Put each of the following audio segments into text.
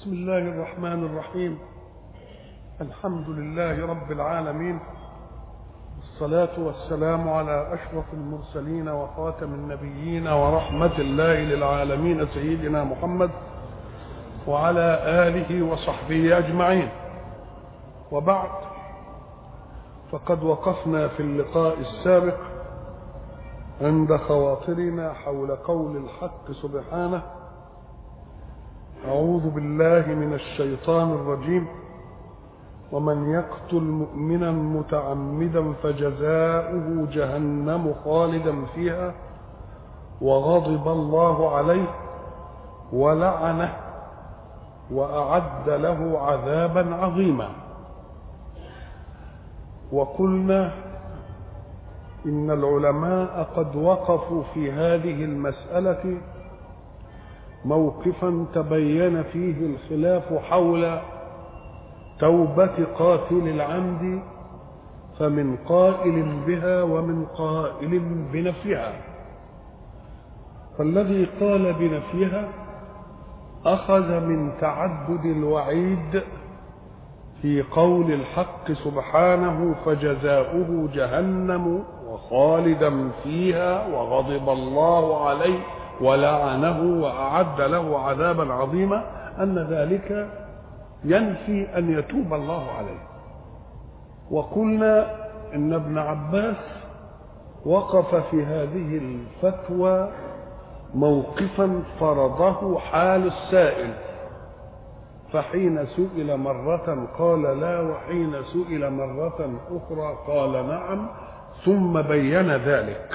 بسم الله الرحمن الرحيم. الحمد لله رب العالمين، والصلاة والسلام على أشرف المرسلين وخاتم النبيين ورحمة الله للعالمين سيدنا محمد وعلى آله وصحبه أجمعين. وبعد، فقد وقفنا في اللقاء السابق عند خواطرنا حول قول الحق سبحانه: أعوذ بالله من الشيطان الرجيم: ومن يقتل مؤمنا متعمدا فجزاؤه جهنم خالدا فيها وغضب الله عليه ولعنه وأعد له عذابا عظيما. وقلنا إن العلماء قد وقفوا في هذه المسألة موقفا تبين فيه الخلاف حول توبة قاتل العمد، فمن قائل بها ومن قائل بنفيها. فالذي قال بنفيها أخذ من تعدد الوعيد في قول الحق سبحانه: فجزاؤه جهنم وخالدا فيها وغضب الله عليه ولعنه وأعد له عذابا عظيما، أن ذلك ينفي أن يتوب الله عليه. وقلنا إن ابن عباس وقف في هذه الفتوى موقفا فرضه حال السائل، فحين سئل مرة قال لا، وحين سئل مرة أخرى قال نعم، ثم بين ذلك.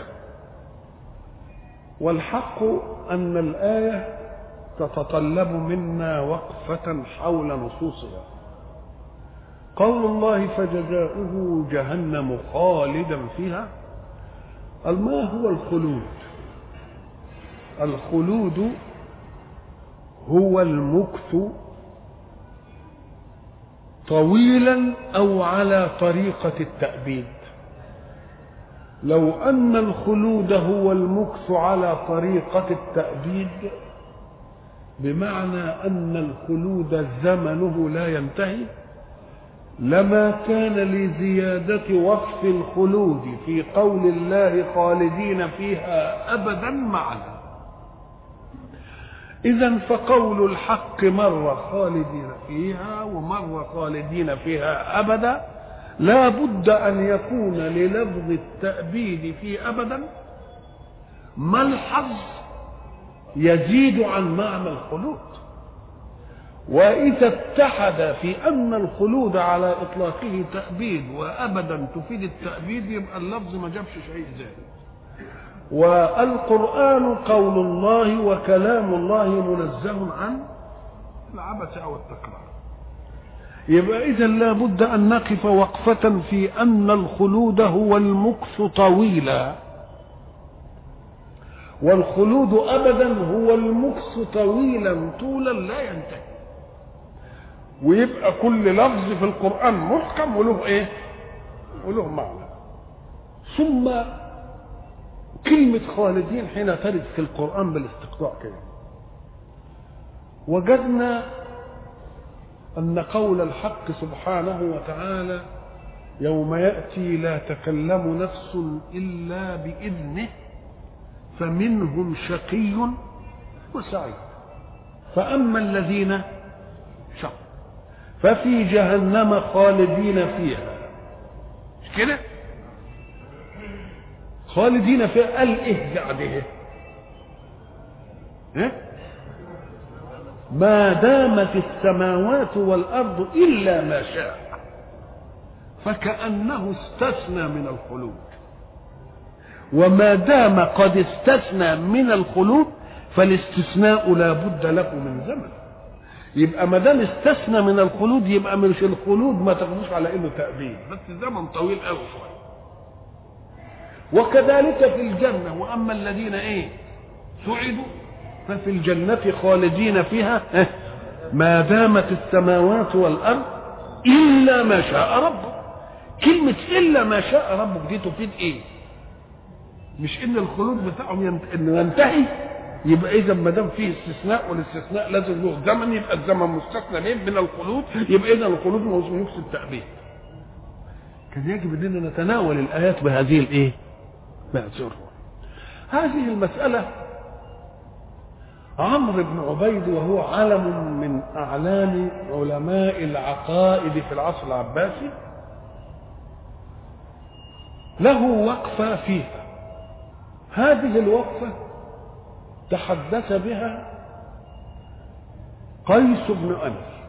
والحق أن الآية تتطلب منا وقفة حول نصوصها. قول الله: فجزاؤه جهنم خالدا فيها، ما هو الخلود؟ الخلود هو المكث طويلا أو على طريقة التأبيد. لو أن الخلود هو المكث على طريقة التأبيد، بمعنى أن الخلود زمنه لا ينتهي، لما كان لزيادة وصف الخلود في قول الله خالدين فيها أبدا معنى. إذن فقول الحق مرة خالدين فيها ومرة خالدين فيها أبدا، لا بد أن يكون للفظ التأبيد في أبدا ملحظ يزيد عن معنى الخلود. وإذا اتحد في أن الخلود على إطلاقه تأبيد وأبدا تفيد التأبيد، يبقى اللفظ ما جابش شيء زائد. والقرآن قول الله وكلام الله منزه عن العبث أو التكرار. يبقى إذا لا بد أن نقف وقفة في أن الخلود هو المكث طويلا، والخلود أبدا هو المكث طويلا طولا لا ينتهي. ويبقى كل لفظ في القرآن محكم وله إيه؟ وله معنى. ثم كلمة خالدين حين ترد في القرآن بالاستقطاع كده، وجدنا أن قول الحق سبحانه وتعالى: يوم يأتي لا تكلم نفس إلا بإذنه فمنهم شقي وسعيد، فأما الذين شقوا ففي جهنم خالدين فيها. مش كده؟ خالدين فيها قال إيه بعده؟ ما دامت السماوات والأرض إلا ما شاء، فكأنه استثنى من الخلود. وما دام قد استثنى من الخلود فالاستثناء لا بد له من زمن. يبقى ما دام استثنى من الخلود يبقى مش الخلود ما تاخدوش على انه تأبيد، بس زمن طويل قوي شويه. وكذلك في الجنة: واما الذين سعدوا ففي الجنة خالدين فيها ما دامت السماوات والأرض إلا ما شاء ربك. كلمة إلا ما شاء ربك دي تفيد إيه؟ مش إن الخلود بتاعهم إنه ينتهي، يبقى اذا ما دام فيه استثناء والاستثناء لازم له زمن، يبقى الزمن مستثنى ليه من الخلود، يبقى اذا الخلود ما يفسد التأبيد. كان يجب اننا نتناول الايات بهذه الايه؟ بهذه هذه المسألة. عمرو بن عبيد وهو علم من اعلام علماء العقائد في العصر العباسي له وقفة فيها. هذه الوقفة تحدث بها قيس بن أنس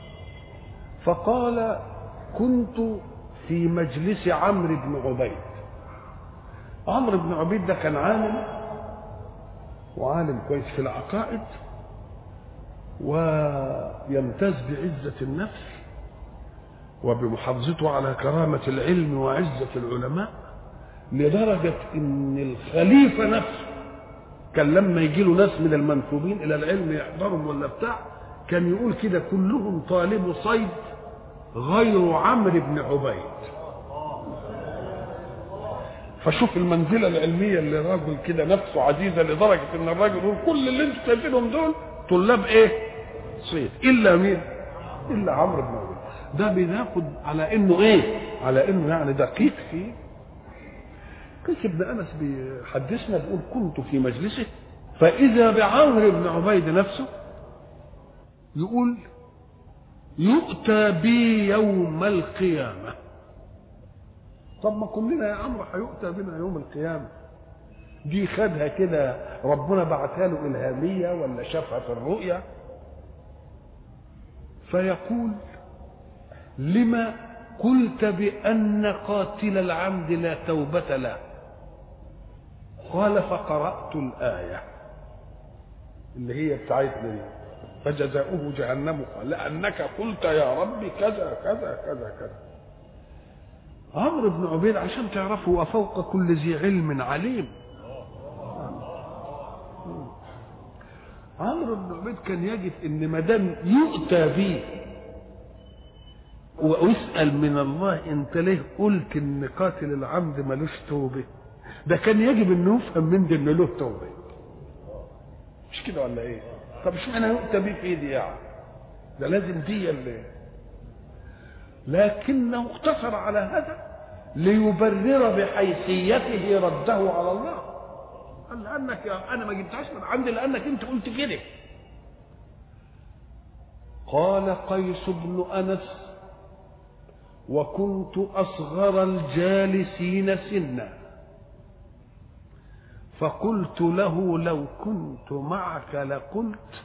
فقال: كنت في مجلس عمرو بن عبيد. عمرو بن عبيد ده كان عالم، وعالم كويس في العقائد، ويمتاز بعزة النفس وبمحافظته على كرامة العلم وعزة العلماء، لدرجة ان الخليفة نفسه كان لما يجي له ناس من المنسوبين الى العلم يحضرهم ولا بتاع، كان يقول كده: كلهم طالب صيد غير عمرو بن عبيد. فشوف المنزلة العلمية اللي الراجل كده نفسه عزيزة، لدرجة ان الراجل يقول كل اللي انتم شايفينهم دول طلاب ايه؟ صيد، الا مين؟ الا عمرو بن عبيد. ده بناخد على انه ايه؟ على انه يعني دقيق فيه. قيس بن انس بيحدثنا بيقول: كنت في مجلسه فاذا بعمرو بن عبيد نفسه يقول: يؤتى بي يوم القيامه. طب ما كلنا يا عمرو هيؤتى بنا يوم القيامه، دي خدها كده ربنا بعتها له الهاميه ولا شافها في الرؤيا؟ فيقول: لما قلت بأن قاتل العمد لا توبة له؟ قال: فقرأت الآية اللي هي بتاعتنا دي: فجزاؤه جهنم، قال لأنك قلت يا رب كذا كذا كذا كذا. عمرو بن عبيد عشان تعرفوا وفوق كل ذي علم عليم. عمرو بن عبيد كان يجد ان ما دام يؤتى به ويسأل من الله: انت ليه قلت ان قاتل العمد ملوش توبه؟ ده كان يجب انه يفهم من ده انه له توبه، مش كده ولا ايه؟ طب اشمعنى يؤتى به في دي يعني؟ ده لازم دي اللي، لكنه اقتصر على هذا ليبرر بحيثيته رده على الله. قال: لانك انا ما جبتهاش من عندي، لانك انت قلت كده. قال قيس بن انس: وكنت أصغر الجالسين سنا، فقلت له: لو كنت معك لقلت،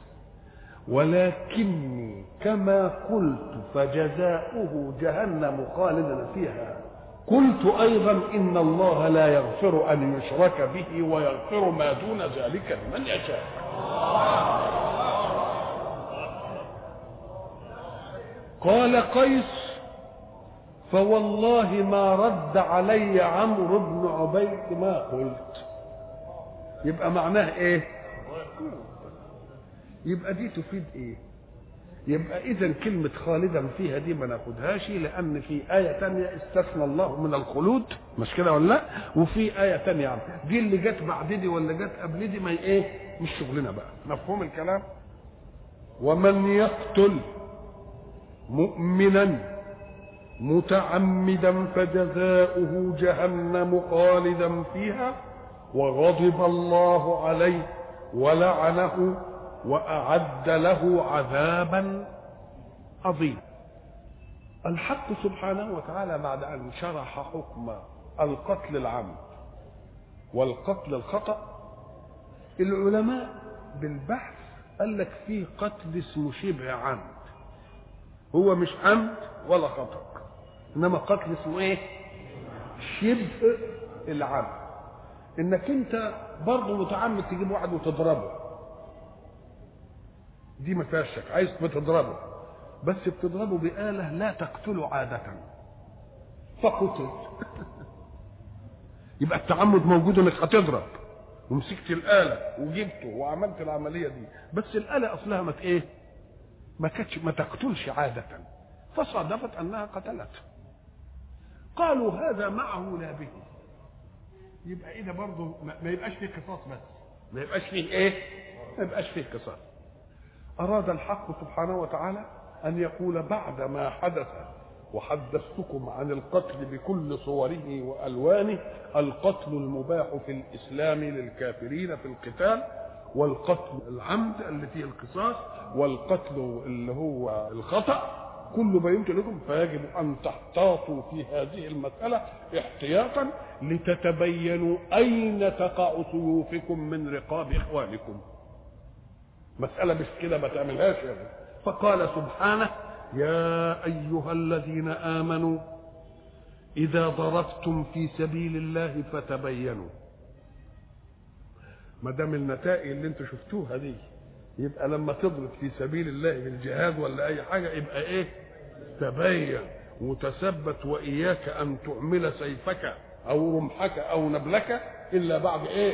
ولكني كما قلت فجزاؤه جهنم خالدا فيها، قلت أيضا إن الله لا يغفر أن يشرك به ويغفر ما دون ذلك لمن يشاء. قال قيس: فوالله ما رد علي عمرو بن عبيد ما قلت. يبقى معناه ايه؟ يبقى دي تفيد ايه؟ يبقى اذا كلمة خالدا فيها دي ما ناخدهاش، لان في آية تانية استثنى الله من الخلود، مش كده ولا لا؟ وفي آية تانية يعني دي اللي جت بعد دي ولا جت قبل دي ما ايه؟ مش شغلنا بقى. مفهوم الكلام؟ ومن يقتل مؤمنا متعمدا فجزاؤه جهنم خالدا فيها وغضب الله عليه ولعنه وأعد له عذابا عظيما. الحق سبحانه وتعالى بعد أن شرح حكم القتل العمد والقتل الخطأ، العلماء بالبحث قال لك فيه قتل اسمه شبه عمد، هو مش عمد ولا خطأ، انما قتل اسمه ايه؟ شبه العمد. انك انت برضه متعمد تجيب واحد وتضربه، دي ما فيهاش شك، عايز بتضربه، بس بتضربه بآلة لا تقتله عادة فقتل. يبقى التعمد موجود انك هتضرب ومسكت الآلة وجبته وعملت العملية دي، بس الآلة اصلها ما ايه؟ ما تقتلش عادة، فصادفت انها قتلته. قالوا هذا معه لا به، يبقى اذا برضه ما يبقاش فيه قصاص، بس ما يبقاش فيه ايه؟ ما يبقاش فيه قصاص. اراد الحق سبحانه وتعالى ان يقول بعد ما حدث وحدثتكم عن القتل بكل صوره والوانه، القتل المباح في الاسلام للكافرين في القتال، والقتل العمد اللي فيه القصاص، والقتل اللي هو الخطأ، كل بينت لكم، فيجب ان تحتاطوا في هذه المسألة احتياطا لتتبينوا اين تقع سيوفكم من رقاب اخوانكم. مسألة مش كده ما تعملهاش يعني. فقال سبحانه: يا ايها الذين امنوا اذا ضربتم في سبيل الله فتبينوا. ما دام النتائج اللي انتم شفتوها دي، يبقى لما تضرب في سبيل الله بالجهاد ولا اي حاجه يبقى ايه؟ تبين وتثبت، واياك ان تعمل سيفك او رمحك او نبلك الا بعد ايه؟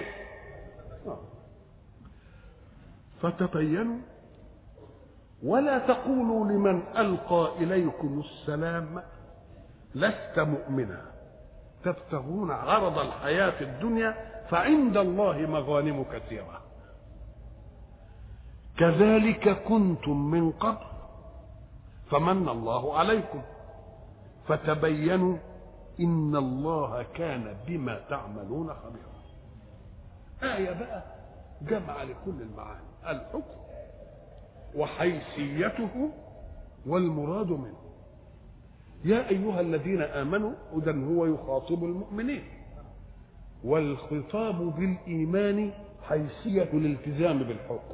فتبينوا ولا تقولوا لمن القى اليكم السلام لست مؤمنا تبتغون عرض الحياه الدنيا فعند الله مغانم كثيره كذلك كنتم من قبل فمن الله عليكم فتبينوا ان الله كان بما تعملون خبيرا. آية بقى جمع لكل المعاني، الحكم وحيثيته والمراد منه. يا أيها الذين آمنوا، إذن هو يخاطب المؤمنين، والخطاب بالإيمان حيثية الالتزام بالحكم.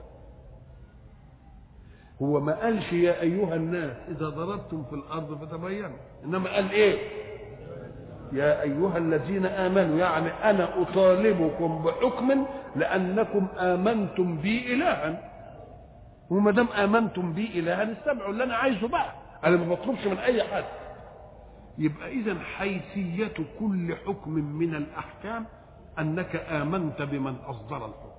هو ما قالش يا أيها الناس إذا ضربتم في الأرض فتبينوا، إنما قال إيه؟ يا أيها الذين آمنوا، يعني أنا أطالبكم بحكم لأنكم آمنتم بي إلها، وما دام آمنتم بي إلها استمعوا اللي أنا عايزه بقى، أنا ما بطلبش من أي حد. يبقى إذن حيثية كل حكم من الأحكام أنك آمنت بمن أصدر الحكم.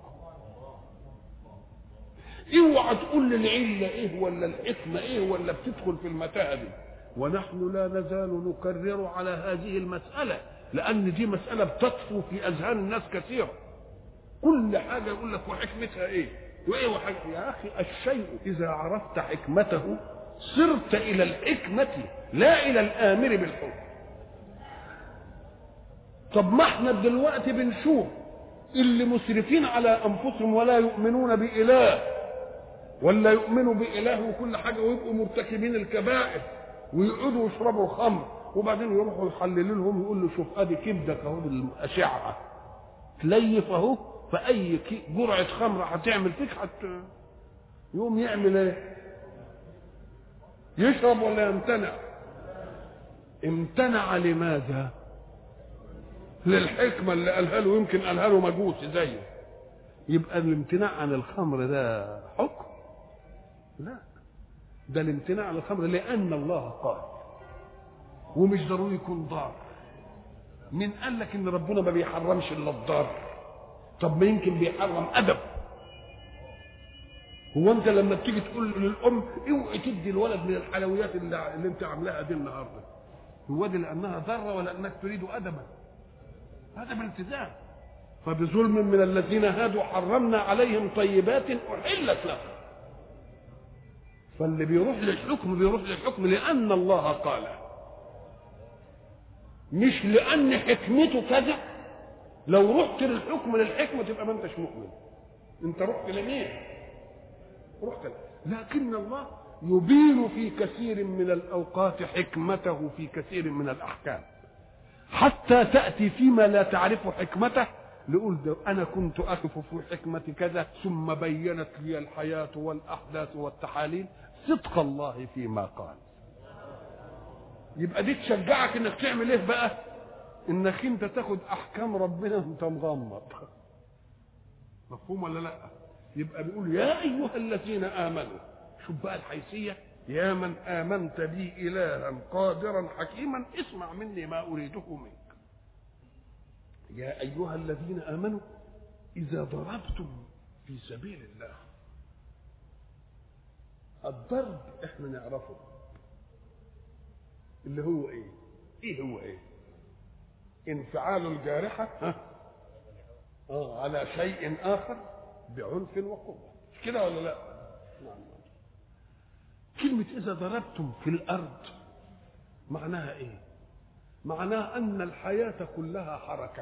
اوعى تقول لي العلة إيه ولا الحكمة إيه ولا بتدخل في المتاهة دي. ونحن لا نزال نكرر على هذه المسألة، لأن دي مسألة بتطفو في أذهان الناس كثيرا. كل حاجة يقول لك وحكمتها إيه وإيه وحكمتها. يا أخي الشيء إذا عرفت حكمته صرت إلى الحكمة لا إلى الآمر بالحكم. طب ما احنا دلوقتي بنشوف اللي مسرفين على أنفسهم ولا يؤمنون بإله ولا يؤمنوا بإله وكل حاجة، ويبقوا مرتكبين الكبائر ويقعدوا يشربوا الخمر، وبعدين يروحوا يحللوا لهم يقول له شوف ادي كبدك اهو بالاشعه تليف اهو، فاي جرعه خمره هتعمل فيك يقوم يعمل ايه؟ يشرب ولا يمتنع؟ امتنع لماذا؟ للحكمه اللي قالها له، يمكن قالها له مجوسي زيه. يبقى الامتناع عن الخمر ده حكم؟ لا، ده الامتناع عن الخمر لأن الله قال، ومش ضروري يكون ضار. مين قال لك إن ربنا ما بيحرمش إلا الضار؟ طب ما يمكن بيحرم أدب. هو أنت لما بتيجي تقول للأم اوعي تدي الولد من الحلويات اللي أنت عاملاها دي النهارده، هو دي لأنها ضارة ولا أنك تريد أدبا؟ هذا بالالتزام. فبظلم من الذين هادوا حرمنا عليهم طيبات أحلت لهم. فاللي بيروح للحكم لأن الله قال، مش لأن حكمته كذا. لو رحت للحكمة تبقى ما انتش مؤمن. انت رحت لمين؟ رحت لكن الله يبين في كثير من الأوقات حكمته في كثير من الأحكام، حتى تأتي فيما لا تعرف حكمته لقول ده أنا كنت أقف في حكمة كذا ثم بينت لي الحياة والأحداث والتحاليل صدق الله فيما قال. يبقى دي تشجعك انك تعمل ايه بقى؟ انك انت تاخد احكام ربنا وانت مغمض. مفهوم ولا لا؟ يبقى بيقول يا ايها الذين امنوا. شوف بقى الحيثيه، يا من امنت بي الها قادرا حكيما اسمع مني ما اريده منك. يا ايها الذين امنوا اذا ضربتم في سبيل الله. الضرب احنا نعرفه اللي هو ايه هو انفعال الجارحة على شيء اخر بعنف وقوة، مش كده ولا لا؟ نعم. كلمة إذا ضربتم في الأرض معناها إيه؟ معناها أن الحياة كلها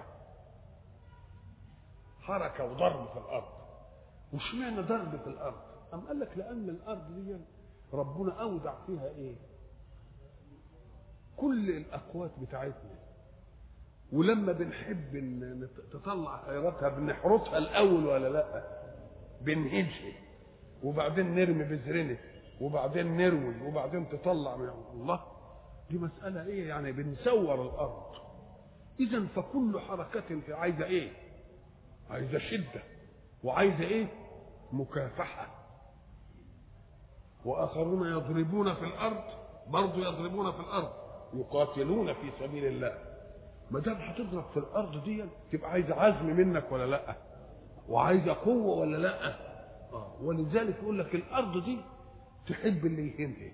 حركة وضرب في الأرض. وش معنى ضرب في الأرض؟ أم قال لك لأن الأرض دي ربنا أودع فيها إيه؟ كل الأقوات بتاعتنا، ولما بنحب تطلع خيراتها بنحرطها الأول ولا لا؟ بنهجها وبعدين نرمي بذرنا وبعدين نروي وبعدين تطلع من الله. دي مسألة إيه؟ يعني بنسور الأرض. إذا فكل حركة في عايزة إيه؟ عايزة شدة وعايزة إيه؟ مكافحة. وآخرون يضربون في الأرض، برضو يضربون في الأرض يقاتلون في سبيل الله. ما دام هتضرب في الأرض دي تبقى عايزة عزم منك ولا لأ؟ وعايزة قوة ولا لأ؟ ولذلك يقول لك الأرض دي تحب اللي يهمها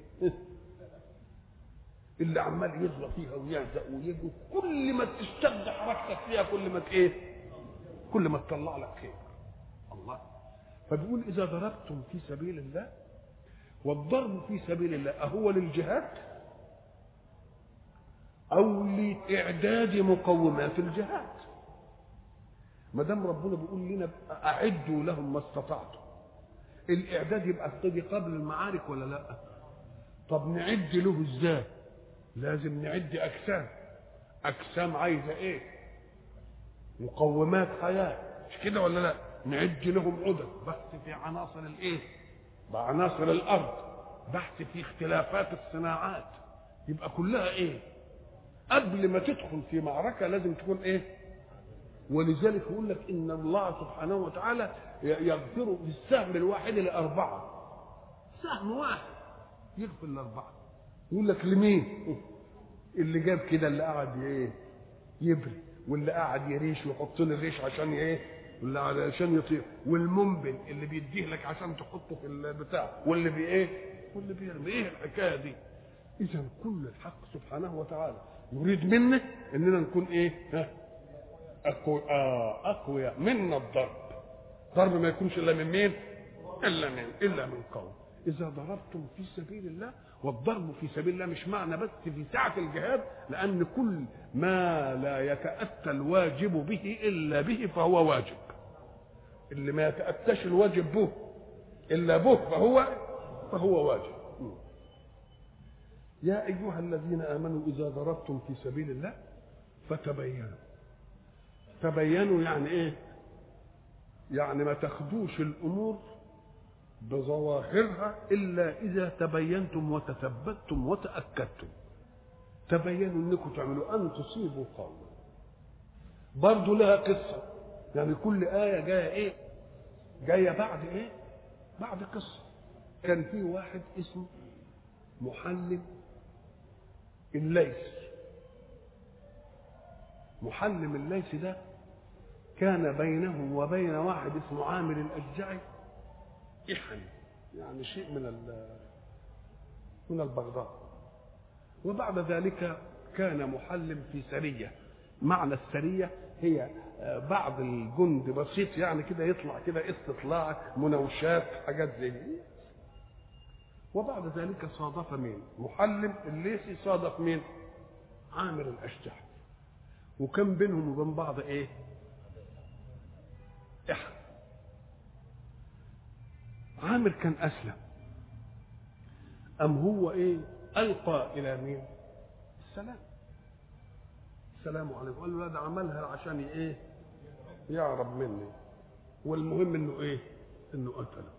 اللي عمال يضرب فيها ويهزق ويجي، كل ما تشتد حركتك فيها كل ما كل ما تطلع لك خير. الله. فبيقول إذا ضربتم في سبيل الله، والضرب في سبيل الله أهو للجهاد أو لإعداد مقومات الجهاد؟ ما دام ربنا بيقول لنا أعدوا لهم ما استطعتم، الإعداد يبقى ابتدي قبل المعارك ولا لا؟ طب نعد له إزاي؟ لازم نعد أجسام عايزة إيه؟ مقومات حياة، مش كده ولا لا؟ نعد لهم عدد، بحث في عناصر الإيه؟ بعناصر الأرض، بحث في اختلافات الصناعات، يبقى كلها إيه؟ قبل ما تدخل في معركة لازم تكون إيه؟ ولذلك يقول لك إن الله سبحانه وتعالى يغفر بالسهم الواحد ل4، سهم واحد يغفر ل4. يقول لك لمين؟ اللي جاب كده، اللي قاعد ايه؟ يبري، واللي قاعد يريش ويحط له الريش عشان ايه؟ واللي عشان يطير، والمنبل اللي بيديه لك عشان تحطه في البتاع، واللي بايه؟ واللي بيرمي. ايه الحكايه دي؟ اذا كل الحق سبحانه وتعالى يريد منا اننا نكون ايه؟ اقوياء منا. ضرب ما يكونش الا من مين؟ الا من قوم. إذا ضربتم في سبيل الله، والضرب في سبيل الله مش معنى بس في ساعة الجهاد، لأن كل ما لا يتأتى الواجب به إلا به فهو واجب. اللي ما يتأتاش الواجب به إلا به فهو واجب. يا أيها الذين آمنوا إذا ضربتم في سبيل الله فتبينوا. تبينوا يعني إيه؟ يعني ما تاخدوش الأمور بظواهرها إلا إذا تبينتم وتثبتم وتأكدتم. تبينوا أنكم تعملوا أن تصيبوا قوما. برضو لها قصة، يعني كل آية جاية إيه؟ جاية بعد إيه؟ بعد قصة. كان في واحد اسمه محلم الليث. محلم الليث ده كان بينه وبين واحد اسمه عامر الأشجعي إحن، يعني شيء من البغضاء. وبعد ذلك كان محلم في سرية. معنى السرية هي بعض الجند بسيط، يعني كده يطلع كده استطلاع، مناوشات، حاجات زي دي. وبعد ذلك صادف مين؟ محلم الليثي صادف مين؟ عامر الأشجعي. وكان بينهم وبين بعض ايه؟ إحن. عامر كان أسلم، أم هو إيه؟ ألقى إلى مين؟ السلام عليكم. قال له لا، ده عملها عشان إيه؟ يعرب مني، والمهم إنه إيه؟ إنه قتله.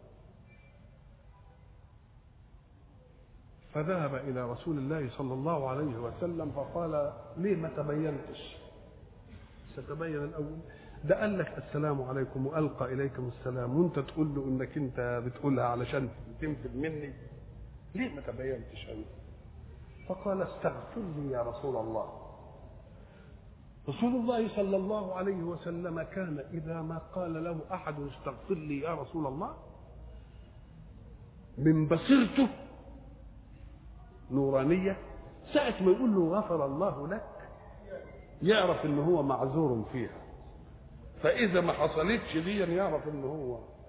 فذهب إلى رسول الله صلى الله عليه وسلم فقال ليه ما تبينتش؟ ستبين الأول. ده قال لك السلام عليكم وألقى إليكم السلام، وانت تقول له انك انت بتقولها علشان تنفذ مني، ليه ما تبينتش أنا؟ فقال استغفر لي يا رسول الله. رسول الله صلى الله عليه وسلم كان إذا ما قال له أحد استغفر لي يا رسول الله، من بصيرته نورانية، ساعة ما يقول له غفر الله لك يعرف إن هو معذور فيها. فإذا ما حصلتش دي يعرف إن هو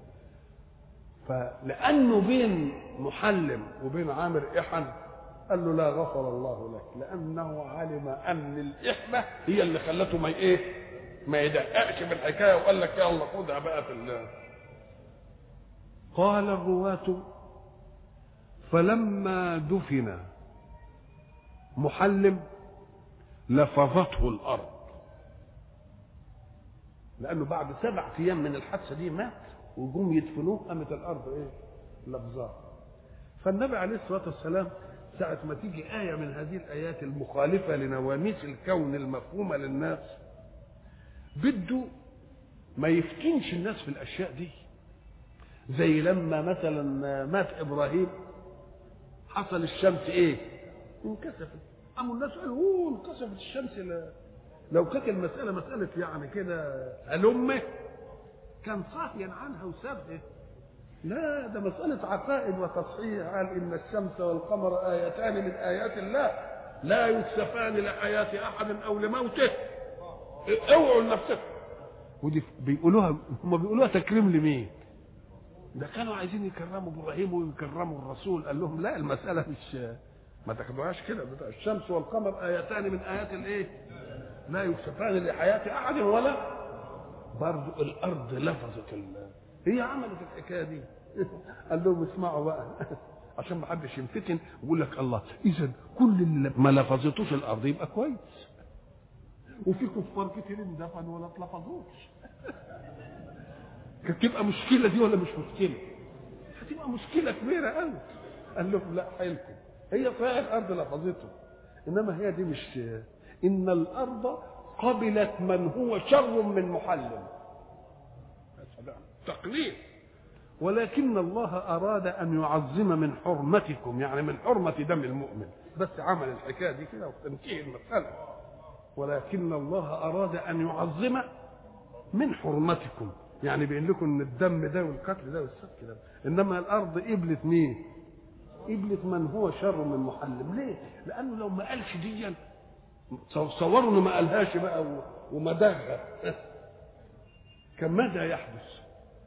فلانه بين محلم وبين عامر احن قال له لا غفر الله لك، لانه علم ان الاحبه هي اللي خلته ما يدققش في الحكايه وقال لك يلا خدها بقى في الله. قال الرواة فلما دفن محلم لفظته الارض، لانه بعد 7 ايام من الحادثه دي مات وجم يدفنوه قامت الارض لفظاه. فالنبي عليه الصلاه والسلام ساعه ما تيجي ايه من هذه الايات المخالفه لنواميس الكون المفهومه للناس بده ما يفتنش الناس في الاشياء دي. زي لما مثلا مات ابراهيم حصل الشمس انكسفت، قاموا الناس قالوا انكسفت الشمس. لو كانت المساله مساله يعني كده هلمه كان صاحيا عنها وسابها. لا، ده مساله عقائد وتصحيح. قال ان الشمس والقمر ايتان من ايات الله لا يكسفان لحياه احد او لموته. اوعوا لنفسكم. ودي هم بيقولوها تكريم لمين؟ ده كانوا عايزين يكرموا ابراهيم ويكرموا الرسول. قال لهم لا، المساله مش ما تاخدوهاش كده. الشمس والقمر ايتان من ايات لا يكسفان لحياه احد ولا برضه الارض لفظت هي عملت الحكايه دي. قال لهم اسمعوا بقى عشان ما حدش ينفتن ويقول لك الله اذا كل اللي ما لفظتوش الارض يبقى كويس، وفي كفار كتير اندفنوا ولا اتلفظوش. كانت تبقى مشكله دي ولا مش مشكله؟ هتبقى مشكله كبيره قوي. قال لهم لا حيلكم، هي صحيح الارض لفظته، انما هي دي مش ان الارض قبلت من هو شر من محلل. تقليد. ولكن الله اراد ان يعظم من حرمتكم، يعني من حرمه دم المؤمن، بس عمل الحكايه دي كده وتنتهي المساله. ولكن الله اراد ان يعظم من حرمتكم، يعني بيقول لكم ان الدم ده والقتل ده والسفك ده. انما الارض قبلت مين؟ قبلت من هو شر من محلم. ليه؟ لانه لو ما قالش دي تصوروا انه ما قالهاش بقى ومداها كان ماذا يحدث؟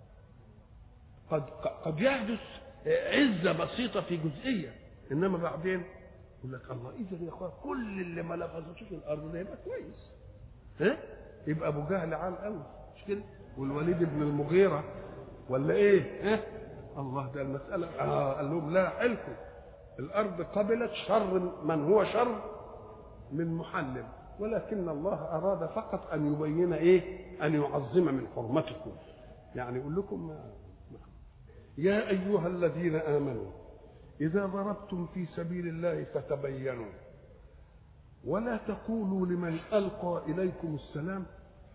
قد يحدث عزه بسيطه في جزئيه، انما بعدين يقول لك الله اذا يا اخوان كل اللي ما لفظتوش الارض ده يبقى كويس. يبقى ابو جهل عال قوي مش كده؟ والوليد بن المغيره ولا الله ده المساله. قال لهم لا حلكم، الارض قبلت شر من هو شر من محلل، ولكن الله اراد فقط ان يبين ان يعظم من حرمتكم. يعني يقول لكم يا ايها الذين امنوا اذا ضربتم في سبيل الله فتبينوا ولا تقولوا لمن القى اليكم السلام.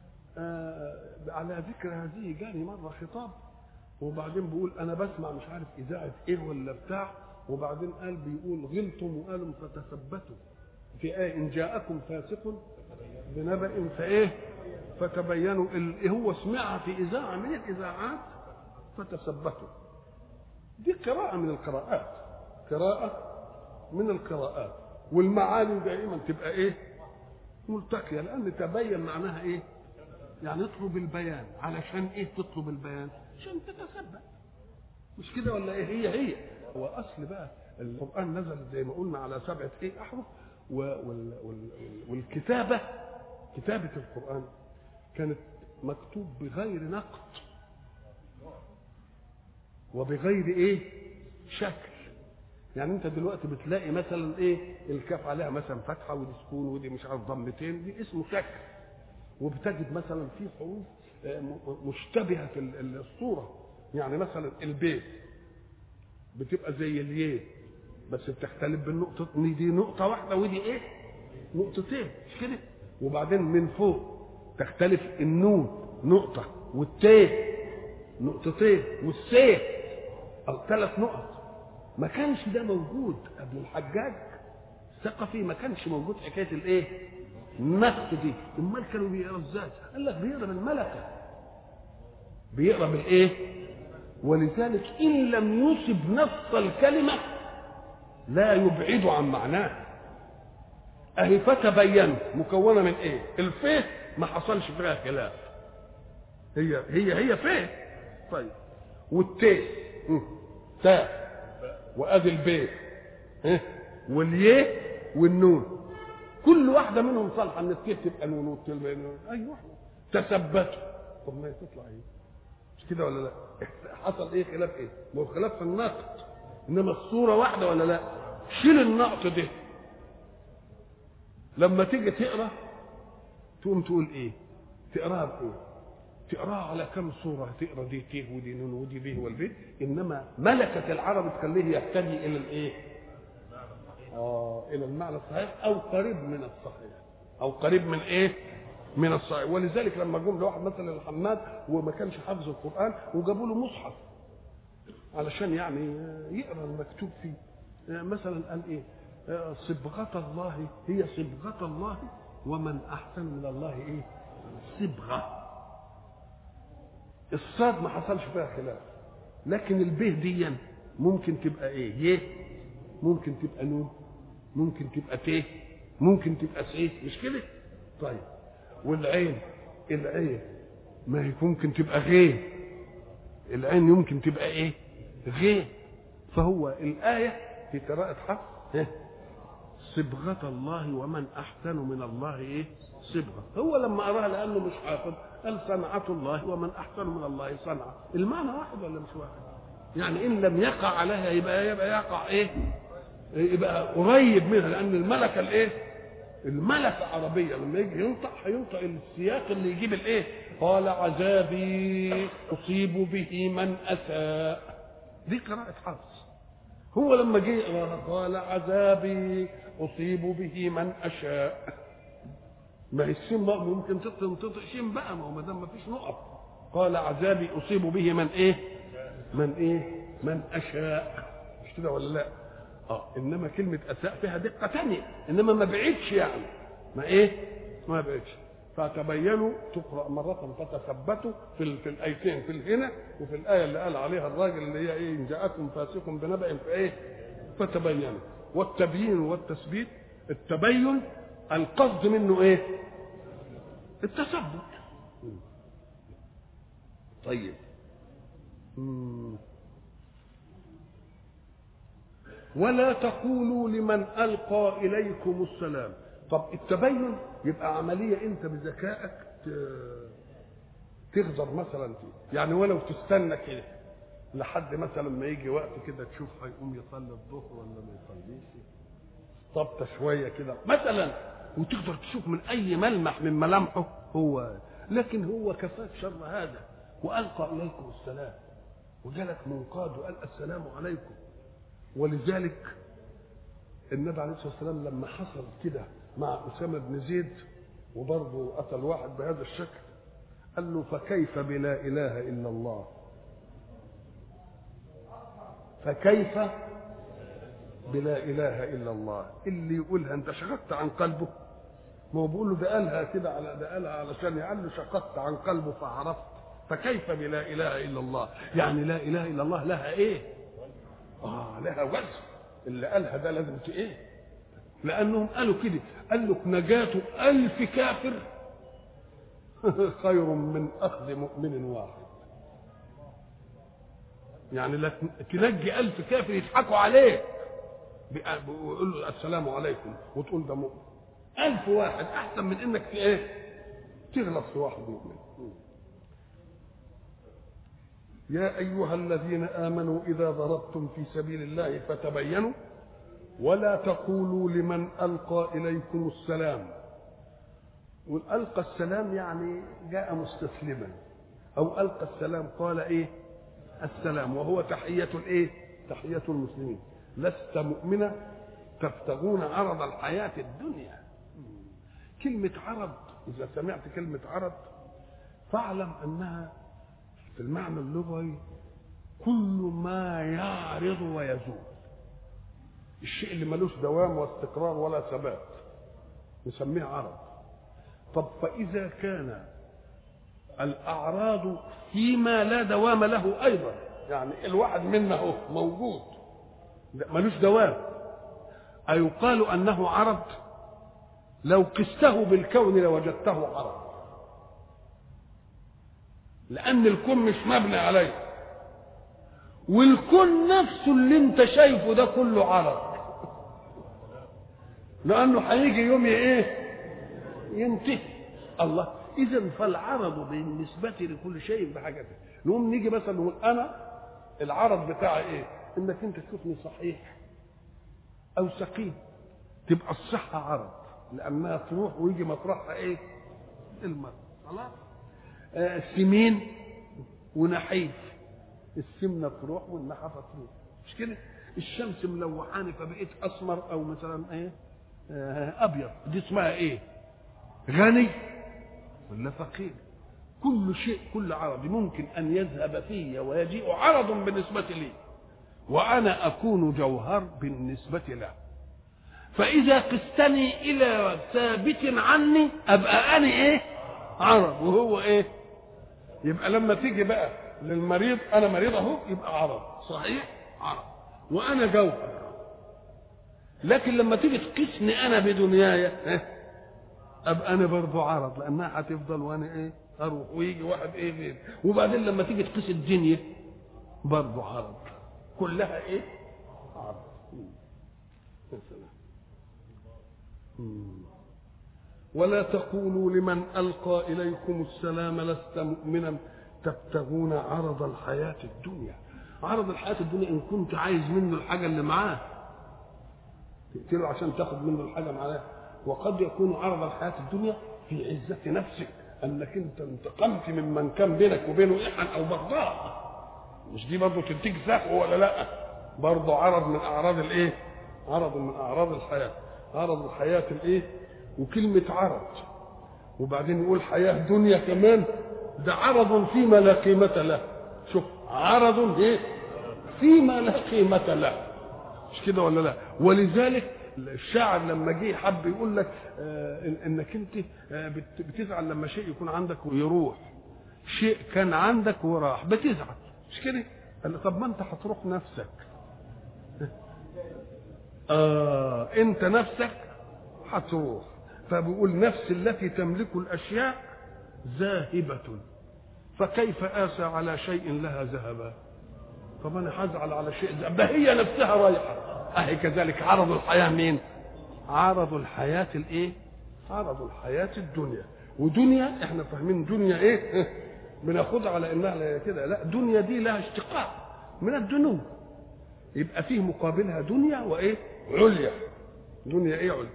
على ذكر هذه جاني مره خطاب وبعدين بيقول انا بسمع مش عارف اذاعه ولا بتاع، وبعدين قال بيقول غلتم وقالوا فتثبتوا في ان جاءكم فاسق بنبأ فتبينوا. هو سمعها في اذاعه من الاذاعات فتثبتوا. دي قراءه من القراءات، قراءه من القراءات، والمعاني دائما تبقى ملتقيه، لان تبين معناها يعني اطلب البيان. علشان تطلب البيان؟ عشان تتثبت، مش كده ولا هي هو اصل بقى القران نزل زي ما قلنا على 7 احرف، والكتابه كتابه القران كانت مكتوب بغير نقط وبغير شكل. يعني انت دلوقتي بتلاقي مثلا الكاف عليها مثلا فتحه ودي سكون ودي مش عارف ضمتين، دي اسمه شكل. وبتجد مثلا في حروف مشتبهه في الصوره، يعني مثلا البيت بتبقى زي الياء بس بتختلف بالنقطه، دي نقطه واحده ودي نقطتين مش كده؟ وبعدين من فوق تختلف النون نقطه والتاء نقطتين والسين 3 نقط. ما كانش ده موجود قبل الحجاج الثقفي، ما كانش موجود حكايه النقط دي. امال كانوا بيقرا ازاي؟ قال لك بيقرا بالملكه، بيقرا ولذلك ان لم يصب نص الكلمه لا يبعد عن معناه. اهي فتبين مكونه من الفيه ما حصلش فيها خلاف، هي فيه. طيب والتاء تاء، وادي الباء والياء والنون، كل واحده منهم صالحه ان التاء تبقى نون والتاء اي واحده. تثبتوا، طب ما تطلع ايه؟ مش كده ولا لا؟ حصل ايه؟ خلاف ايه؟ ما هو خلاف في النقط، انما الصوره واحده ولا لا؟ شيل النقط ده، لما تيجي تقرا تقوم تقول ايه؟ تقراها بايه؟ تقراها على كم صوره؟ تقرا دي ت ودي نون ودي ب والب، انما ملكه العرب تخليه يهتدي الى الايه؟ الى المعنى الصحيح او قريب من الصحيح، او قريب من ايه؟ من الصحيح. ولذلك لما جم لواحد مثلا الحماد وما كانش حافظ القران وجابوا له مصحف علشان يعني يقرا المكتوب فيه، مثلا قال ايه؟ صبغة الله هي صبغة الله ومن احسن من الله ايه؟ صبغة. الصاد ما حصلش فيها خلاف، لكن البه دي ممكن تبقى ايه؟ يه، ممكن تبقى نون، ممكن تبقى ت، ممكن تبقى س، مش كده؟ طيب والعين، العين ما هي ممكن تبقى غين، العين يمكن تبقى ايه؟ غين. فهو الآية في قراءة حفص صبغة الله ومن أحسن من الله ايه؟ صبغة. هو لما قراها لأنه مش حافظ قال صنعة الله ومن أحسن من الله صنعة، المعنى واحد ولا مش واحد؟ يعني إن لم يقع عليها يبقى يقع ايه؟ يبقى قريب منها، لأن الملكة الايه؟ الملكة عربية، لما يجي ينطق هينطق السياق اللي يجيب الايه؟ قال عذابي أصيب به من أساء، دي قراءة حفص. هو لما جه يقراها قال عذابي أصيب به من أشاء، ما هي السين بقى ممكن تنطق شين بقى، ما هو ما دام ما فيش نقط. قال عذابي أصيب به من ايه؟ من ايه؟ من أشاء، مش كده ولا لا؟ انما كلمه اساء فيها دقه ثانيه، انما ما بعدش يعني، ما ايه؟ ما بعدش. فتبينوا تقرا مره فتثبتوا في الايتين، في هنا وفي الايه اللي قال عليها الراجل اللي هي ايه؟ ان جاءكم فاسق بنبأ فايه؟ فتبينوا. والتبيين والتثبيت، التبين القصد منه ايه؟ التثبت. طيب ولا تقولوا لمن ألقى إليكم السلام. طب التبين يبقى عملية أنت بذكائك تقدر مثلا فيه، يعني ولو تستنى كده لحد مثلا ما يجي وقت كده تشوف هيقوم يصلي الظهر ولا ما يصليش، طبطة شوية كده مثلا، وتقدر تشوف من أي ملمح من ملامحه هو. لكن هو كفاك شر هذا وألقى إليكم السلام وجالك منقاد وقال السلام عليكم. ولذلك النبي عليه الصلاه والسلام لما حصل كده مع اسامه بن زيد وبرضه قتل واحد بهذا الشكل، قال له فكيف بلا اله الا الله؟ فكيف بلا اله الا الله؟ اللي يقولها انت شققت عن قلبه، ما هو بيقول له ده قالها كده على ده قالها علشان قال له شققت عن قلبه فعرفت. فكيف بلا اله الا الله؟ يعني لا اله الا الله لها ايه؟ لها وزن، اللي قالها ده لازم ايه؟ لانهم قالوا كده، قال لك نجاة 1000 كافر خير من اخذ مؤمن واحد. يعني لا تنجي 1000 كافر يضحكوا عليك ويقول له السلام عليكم وتقول ده مؤمن، 1000 واحد احسن من انك في ايه؟ تغلط في واحد مؤمن. يا أيها الذين آمنوا إذا ضربتم في سبيل الله فتبينوا ولا تقولوا لمن ألقى إليكم السلام. والألقى السلام يعني جاء مستسلما، أو ألقى السلام قال إيه؟ السلام، وهو تحية الإيه؟ تحية المسلمين. لست مؤمنا تبتغون عرض الحياة الدنيا. كلمة عرض، إذا سمعت كلمة عرض فاعلم أنها في المعنى اللغوي كل ما يعرض ويزول، الشيء اللي ملوش دوام واستقرار ولا ثبات نسميه عرض. طب فإذا كان الأعراض فيما لا دوام له أيضا، يعني الواحد منا هو موجود ملوش دوام، أيقال أنه عرض؟ لو قسته بالكون لوجدته عرض، لأن الكون مش مبني عليه. والكون نفسه اللي انت شايفه ده كله عرض، لانه هيجي يوم ينتهي. الله، اذا فالعرض بالنسبه لكل شيء بحاجته. نقوم نيجي مثلا نقول انا العرض بتاعي ايه؟ انك انت تشوفني صحيح او سقيم، تبقى الصحه عرض لانها تروح ويجي مطرحها المرض. خلاص. سمين ونحيف، السمنه تروح والنحافه تروح، مش كده؟ الشمس ملوحاني فبقيت اسمر او مثلا ابيض، دي اسمها غني ولا فقير؟ كل شيء، كل عرض ممكن ان يذهب في ويجيء عرض بالنسبه لي، وانا اكون جوهر بالنسبه له. فاذا قستني الى ثابت عني ابقى انا عرض، وهو يبقى لما تيجي بقى للمريض، انا مريض اهو، يبقى عرض صحيح، عرض، وانا جوهر. لكن لما تيجي تقيسني انا بدنياي ابقى انا برضه عرض، لانها هتفضل وانا اروح ويجي واحد غير. وبعدين لما تيجي تقيس الدنيا برضه عرض، كلها عرض. ولا تقولوا لمن القى اليكم السلام لست مؤمنا تبتغون عرض الحياه الدنيا. عرض الحياه الدنيا ان كنت عايز منه الحاجه اللي معاه تقتله عشان تاخد منه الحاجه معاه. وقد يكون عرض الحياه الدنيا في عزه نفسك، انك انت انتقمت ممن كان بينك وبينه احن او بغضاء، مش دي برضه تديك زهو ولا لا؟ برضه عرض من اعراض عرض من اعراض الحياه. عرض الحياه وكلمه عرض، وبعدين يقول حياه دنيا كمان، ده عرض فيما لا قيمه له. شوف، عرض فيما لا قيمه له، مش كده ولا لا؟ ولذلك الشاعر لما جه حب يقول لك انك انت بتزعل لما شيء يكون عندك ويروح، شيء كان عندك وراح بتزعل، مش كده؟ قال له طب ما انت هتروح نفسك. انت نفسك هتروح. فبيقول نفس التي تملك الاشياء ذاهبة، فكيف آسى على شيء لها ذهبا؟ طب انا هزعل على شيء ذهب، هي نفسها رايحه. اهي كذلك عرض الحياه مين؟ عرض الحياه عرض الحياه الدنيا. ودنيا احنا فاهمين دنيا بناخدها على انها كده، لا، دنيا دي لها اشتقاق من الدنو، يبقى فيه مقابلها دنيا عليا. دنيا عليا.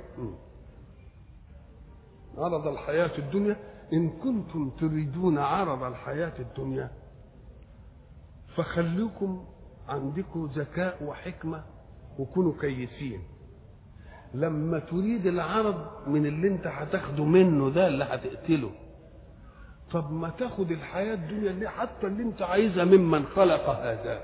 عرض الحياه الدنيا ان كنتم تريدون عرض الحياه الدنيا فخليكم عندكم ذكاء وحكمه وكونوا كيسين. لما تريد العرض من اللي انت هتاخده منه ده اللي هتقتله، طب ما تاخد الحياه الدنيا اللي حتى اللي انت عايزها ممن خلق هذا،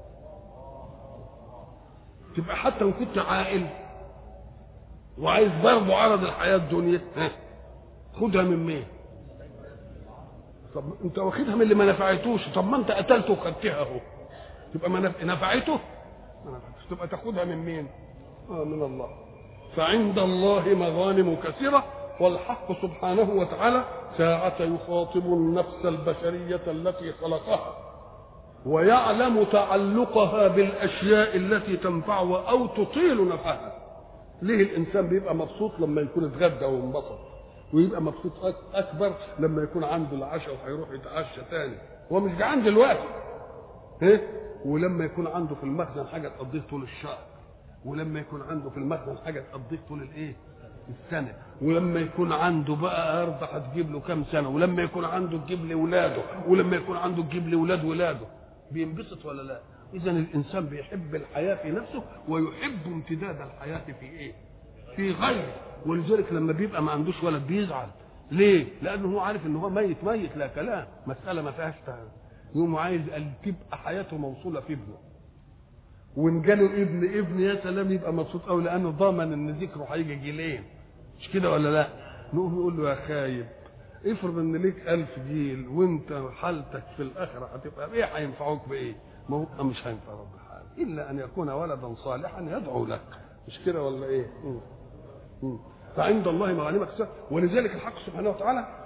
تبقى حتى لو كنت عاقل وعايز برضه عرض الحياه الدنيا خدها من مين؟ طب انت واخدها من اللي ما نفعتوش، طب ما انت قتلته وخدتها اهو، تبقى ما نفعته؟ تبقى تاخدها من مين؟ من الله. فعند الله مغانم كثيرة. والحق سبحانه وتعالى ساعة يخاطب النفس البشرية التي خلقها ويعلم تعلقها بالأشياء التي تنفعها أو تطيل نفعها. ليه الإنسان بيبقى مبسوط لما يكون اتغدى وانبسط، ويبقى مبسوط أكبر لما يكون عنده العشاء وهيروح يتعشى تاني، هو مش جعان دلوقتي، ولما يكون عنده في المخزن حاجه تقضيه طول الشهر، ولما يكون عنده في المخزن حاجه تقضيه طول السنه، ولما يكون عنده بقى ارض هتجيب له كام سنه، ولما يكون عنده تجيب لاولاده، ولما يكون عنده تجيب لاولاد ولاده. بينبسط ولا لا؟ اذا الانسان بيحب الحياه في نفسه ويحب امتداد الحياه في غيره. ولذلك لما بيبقى ما عندوش ولد بيزعل. ليه؟ لانه هو عارف ان هو ميت لا كلام، مساله ما فيهاش يوم عايز تبقى حياته موصوله في ابنه، وان جاله ابن يا سلام يبقى مبسوط قوي، لانه ضامن ان ذكره هيجي جيلين، مش كده ولا لا؟ نقوم نقول له يا خايب، افرض ان ليك 1000 جيل وانت حالتك في الاخره هتبقى هينفعوك بايه؟ ما هو مش هينفع رب حاجه الا ان يكون ولدا صالحا يدعو لك، مش كده ولا ايه؟ فعند الله مغانم كثيرة. ولذلك الحق سبحانه وتعالى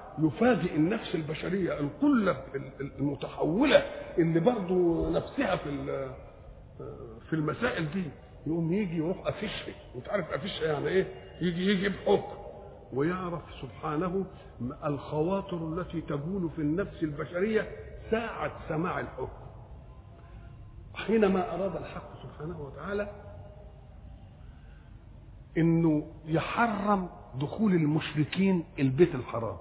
يفاجئ النفس البشريه القله المتحوله اللي برضه نفسها في المسائل دي، يقوم يجي يروح قافشها. انت عارف قافشها يعني ايه؟ يجي بحكم ويعرف سبحانه الخواطر التي تجول في النفس البشريه ساعه سماع الحكم. حينما اراد الحق سبحانه وتعالى انه يحرم دخول المشركين البيت الحرام،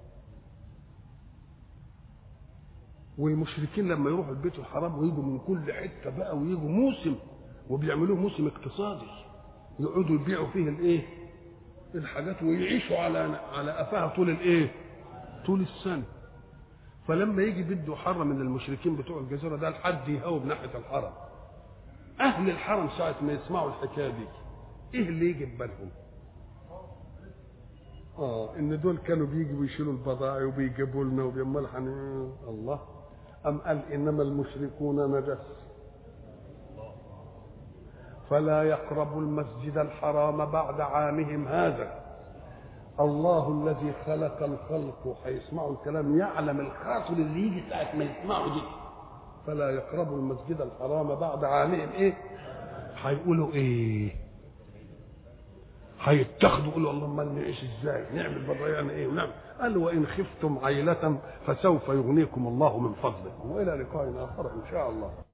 والمشركين لما يروحوا البيت الحرام ويجوا من كل حته بقى، ويجوا موسم وبيعملوه موسم اقتصادي، يقعدوا يبيعوا فيه الايه؟ الحاجات، ويعيشوا على قفاها طول الايه؟ طول السنه. فلما يجي بده يحرم من المشركين بتوع الجزيره ده لحد يهوب ناحيه الحرم، اهل الحرم ساعه ما يسمعوا الحكايه دي ايه اللي يجي في بالهم؟ ان دول كانوا بيجوا يشيلوا البضائع وبيجيبوا لنا وبيعملوا الله. ام قال انما المشركون نجس فلا يقربوا المسجد الحرام بعد عامهم هذا. الله الذي خلق الخلق هيسمعوا الكلام، يعلم الخاطر اللي يجي ساعه ما يسمعوا دي. فلا يقربوا المسجد الحرام بعد عامهم ايه؟ هيقولوا ايه؟ هيتخذوا يقولوا اللهم نعيش ازاي؟ نعمل بضيعنا ايه؟ ونعمل. قال وان خفتم عيلة فسوف يغنيكم الله من فضله. والى لقاء اخر ان شاء الله.